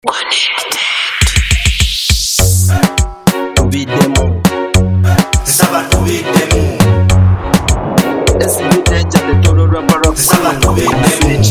Tubidemu Saba tubidemu Esibite jade tolo rapper Saba tubidemu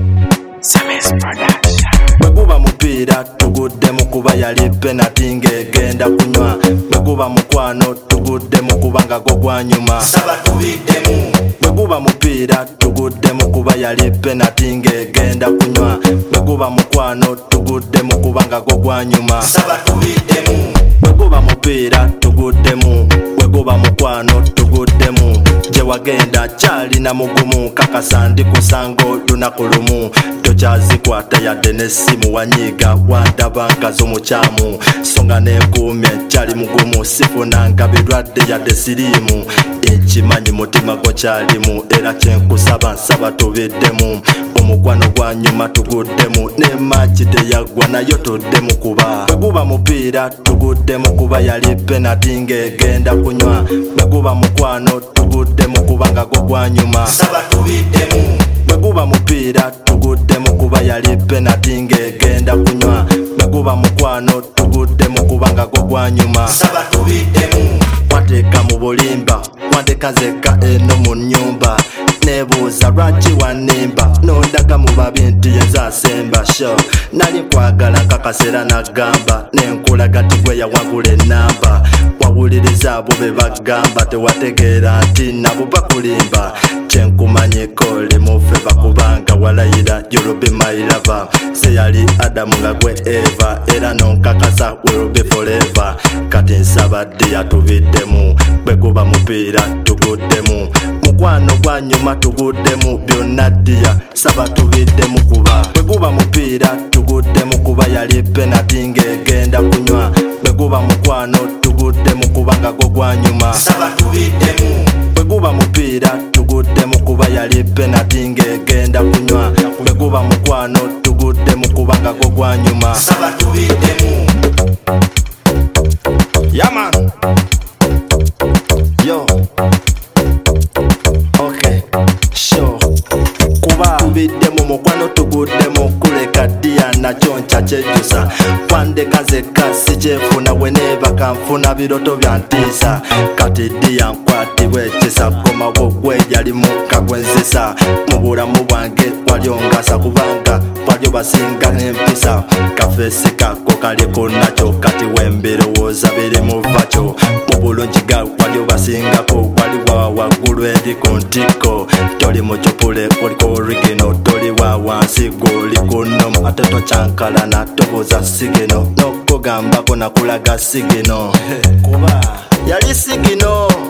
Samis Production Bweguba mupiira tuguddemu kuba yali penalty ng'egenda kunywa bweguba mukwano tuguddemu kubanga gwo gwanyuma Saba tubidemu bweguba mupiira tuguddemu kuba yali penalty ng'egenda kunywa bweguba mukwano tuguddemu kubanga gwo gwanyuma Saba tubidemu bweguba mupiira tuguddemu bweguba mukwano tuguddemu gye wagenda kyalina mugumu kakasa ndi kusango lunaku lumu tokyazikwata yadde n'essimu wanyiiga wandaba nga z'omukyamu songa n'enkuumye kyali mugumu sifunanga birwadde yadde siriimu ekimanyi mutima gwo kyalimu era kyenkusaba nsaba tubiddemu omukwano gwa nyuma tuguddemu n'emagi teyaggwa nayo tuddemu kuba bweguba mupiira tuguddemu kuba yali penalty ng'egenda kunywa bweguba mukwano tuguddemu kubanga gwo gwanyuma Saba tubiddemu bweguba mupiira tuguddemu kuba yali penalty ng'egenda kunywa bweguba mukwano tuguddemu kubanga gwo gwanyuma Saba tubiddemu wateeka mu bulimba wanteeka nzekka eno mu nnyumba nebuuza lwaki wanimba nondaga mu babi nti yenza asemba sho nali kwagala kakasera nagamba nenkulaga ti gwe yawagula enamba wawuliriza abo be bagamba tewategeera nti nabo bakulimba kyenkumanyiko limufe bakubanga walayira you'll my lover se yali Adamu nga gwe Eva era nonkakasa will be forever kati nsabadde yatubiddemu bweguba mupiira tuguddemu mukwano gwa nyuma tuguddemu byonna ddiya saba tubiddemu kuba bweguba mupiira tuguddemu kuba yali penalty ng'egenda kunywa bweguba mukwano tuguddemu kubanga gwo gwanyuma Saba tubiddemu bweguba mupiira tuguddemu kuba yali penalty ng'egenda kunywa bweguba mukwano tuguddemu kubanga gwo gwanyuma Saba tubiddemu Yaman Yo Okay Sure Kuba tubiddemu mukwano tuguddemu kuleka ddiya nakyo nkyakyejusa kwandeka nzekka sikyefuna weneeba kanfuna biroto byantiisa kati ddiya nkwatibwa ekisa komawo gwe yali mukka gwenzisa mu bulamu bwange walyongasa kubanga walyo basinga n'empisa kafeesi kako kaliko nakyo kati wembirowooza biri muvakyo mu bulungi ga walyo basingako waliwa waggulu eri ku ntiko toli mu kyupule oliko origino toli wa wansi goli kuno ate tokyankalana tobuuza sigino nokugambako nakulaga sigino kuba yali sigino